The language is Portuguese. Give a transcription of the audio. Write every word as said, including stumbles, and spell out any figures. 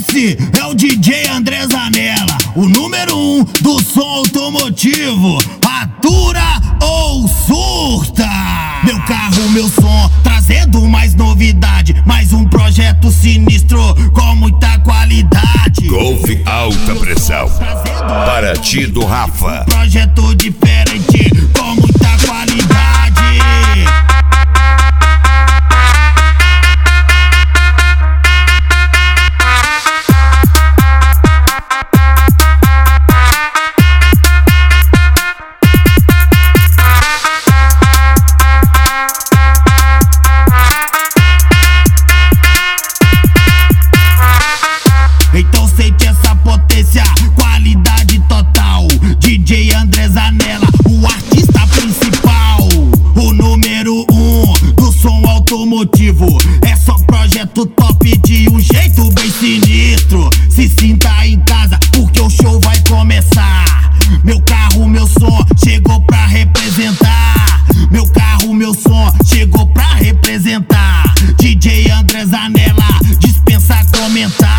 Esse é o D J André Zanella, o número um do som automotivo. Atura ou surta? Meu carro, meu som, trazendo mais novidade, mais um projeto sinistro com muita qualidade. Golf alta pressão, Paraty do Rafa. Um projeto diferente com muita qualidade. Então sente essa potência, qualidade total. D J André Zanella, o artista principal, o número um do som automotivo. É só projeto top de um jeito bem sinistro. Se sinta em casa porque o show vai começar. Meu carro, meu som chegou pra representar. Meu carro, meu som chegou pra representar. D J André Zanella dispensa comentar.